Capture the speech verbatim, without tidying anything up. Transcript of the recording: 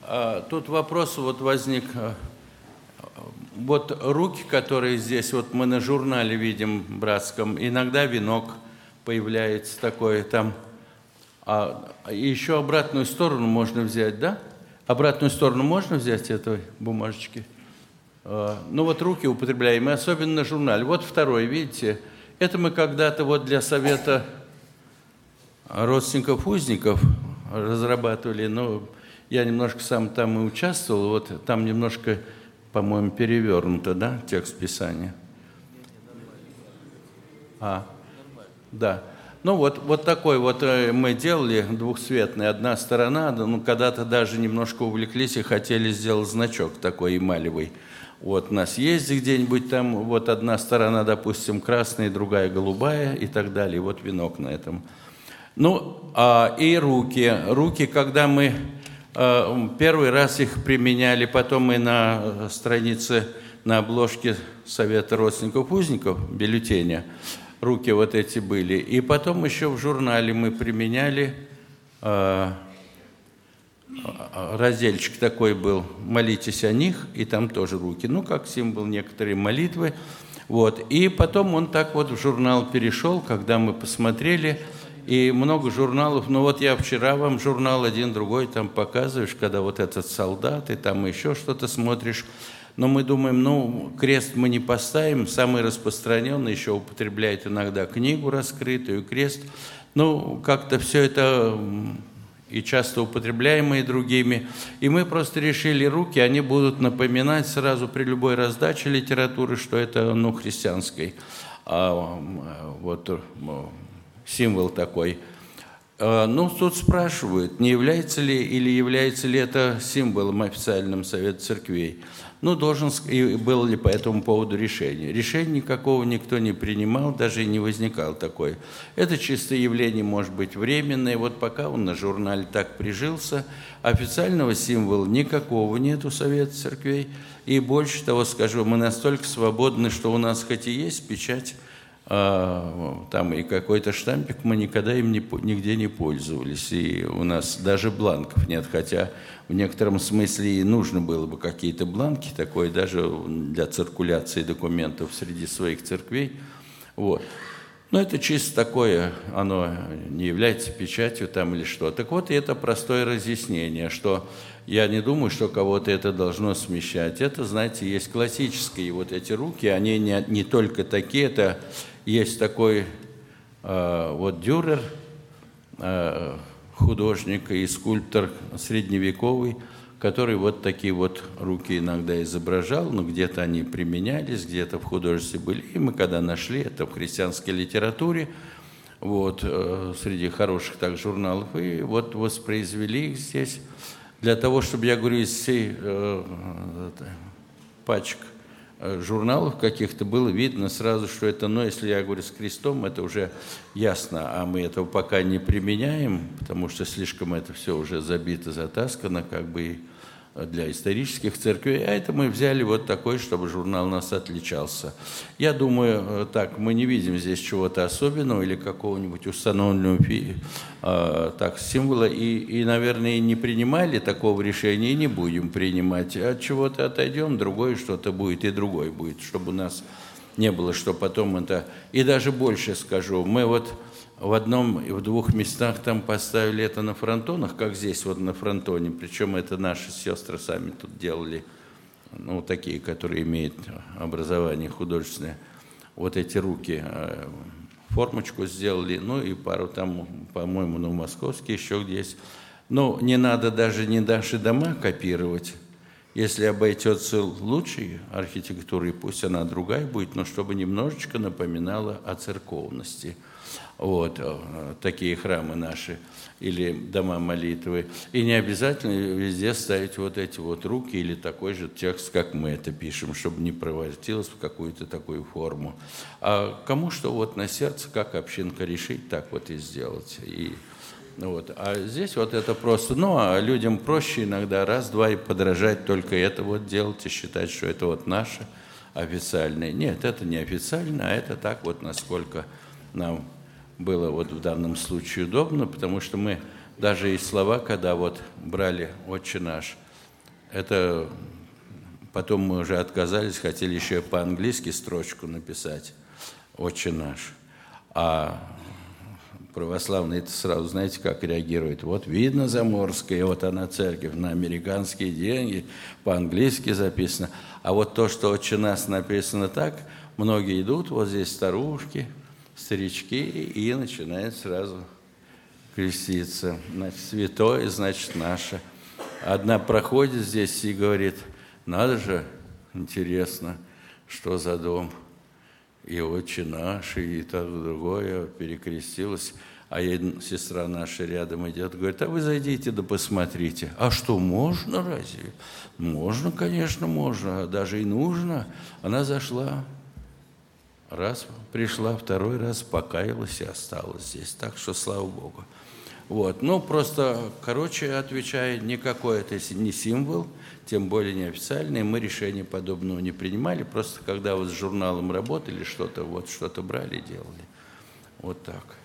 Тут вопрос вот возник. Вот руки, которые здесь, вот мы на журнале видим братском, иногда венок появляется такой там. А еще обратную сторону можно взять, да? Обратную сторону можно взять этой бумажечки? Ну вот руки употребляем, и особенно на журнале. Вот второй, видите? Это мы когда-то вот для совета родственников узников разрабатывали, но я немножко сам там и участвовал, вот там немножко, по-моему, перевернуто, да, текст Писания? А, да. Ну вот, вот такой вот мы делали, двухцветный, одна сторона, ну когда-то даже немножко увлеклись и хотели сделать значок такой эмалевый. Вот у нас есть где-нибудь там, вот одна сторона, допустим, красная, другая голубая и так далее, вот венок на этом. Ну, а, и руки. Руки, когда мы а, первый раз их применяли, потом мы на странице, на обложке Совета родственников узников, бюллетеня, руки вот эти были. И потом еще в журнале мы применяли, а, разделчик такой был, молитесь о них, и там тоже руки, ну, как символ некоторые молитвы. Вот. И потом он так вот в журнал перешел, когда мы посмотрели, и много журналов, ну вот я вчера вам журнал один, другой там показываешь, когда вот этот солдат, и там еще что-то смотришь. Но мы думаем, ну, крест мы не поставим, самый распространенный еще употребляет иногда книгу раскрытую, крест. Ну, как-то все это и часто употребляемые другими. И мы просто решили, руки, они будут напоминать сразу при любой раздаче литературы, что это, ну, христианской. А, вот символ такой. Ну, тут спрашивают, не является ли или является ли это символом официальным Совета Церквей. Ну, должен, и было ли по этому поводу решение. Решения никакого никто не принимал, даже и не возникало такое. Это чисто явление может быть временное. Вот пока он на журнале так прижился, официального символа никакого нет у Совета Церквей. И больше того скажу, мы настолько свободны, что у нас хоть и есть печать, там и какой-то штампик, мы никогда им не, нигде не пользовались. И у нас даже бланков нет, хотя в некотором смысле и нужно было бы какие-то бланки, такое даже для циркуляции документов среди своих церквей. Вот. Но это чисто такое, оно не является печатью там или что. Так вот, и это простое разъяснение, что я не думаю, что кого-то это должно смещать. Это, знаете, есть классические вот эти руки, они не, не только такие, это есть такой э, вот Дюрер, э, художник и скульптор средневековый, который вот такие вот руки иногда изображал, но где-то они применялись, где-то в художестве были. И мы когда нашли это в христианской литературе, вот, э, среди хороших так журналов, и вот воспроизвели их здесь. Для того, чтобы, я говорю, из всей э, пачек э, журналов каких-то было видно сразу, что это, ну, если я говорю с крестом, это уже ясно, а мы этого пока не применяем, потому что слишком это все уже забито, затаскано, как бы для исторических церквей, а это мы взяли вот такой, чтобы журнал у нас отличался. Я думаю, так, мы не видим здесь чего-то особенного или какого-нибудь установленного э, так, символа, и, и, наверное, и не принимали такого решения, и не будем принимать. От чего-то отойдем, другое что-то будет, и другое будет, чтобы у нас не было, что потом это... И даже больше скажу, мы вот в одном и в двух местах там поставили это на фронтонах, как здесь вот на фронтоне, причем это наши сестры сами тут делали, ну, такие, которые имеют образование художественное, вот эти руки, формочку сделали, ну, и пару там, по-моему, ну, московские еще здесь. Ну, не надо даже не наши дома копировать, если обойдется лучшей архитектурой, пусть она другая будет, но чтобы немножечко напоминала о церковности. Вот, такие храмы наши или дома молитвы. И не обязательно везде ставить вот эти вот руки или такой же текст, как мы это пишем, чтобы не превратилось в какую-то такую форму. А кому что вот на сердце, как общинка решить, так вот и сделать. И, вот. А здесь вот это просто, ну, а людям проще иногда раз-два и подражать, только это вот делать и считать, что это вот наше официальное. Нет, это не официально, а это так вот, насколько нам было вот в данном случае удобно, потому что мы даже и слова, когда вот брали «Отче наш», это потом мы уже отказались, хотели еще по-английски строчку написать «Отче наш». А православные-то сразу, знаете, как реагируют. Вот видно Заморская, вот она церковь, на американские деньги, по-английски записано. А вот то, что «Отче наш» написано так, многие идут, вот здесь старушки, старички, и начинают сразу креститься. Значит, святое, значит, наше. Одна проходит здесь и говорит, надо же, интересно, что за дом. И «Отче наш», и то, другое, перекрестилась. А ей сестра наша рядом идет, говорит, а вы зайдите да посмотрите. А что, можно разве? Можно, конечно, можно, даже и нужно. Она зашла, раз пришла, второй раз покаялась и осталась здесь. Так что, слава Богу. Вот. Ну, просто, короче, отвечая, никакой это не символ, тем более неофициальный. Мы решения подобного не принимали. Просто когда вот с журналом работали, что-то вот, что-то брали и делали. Вот так.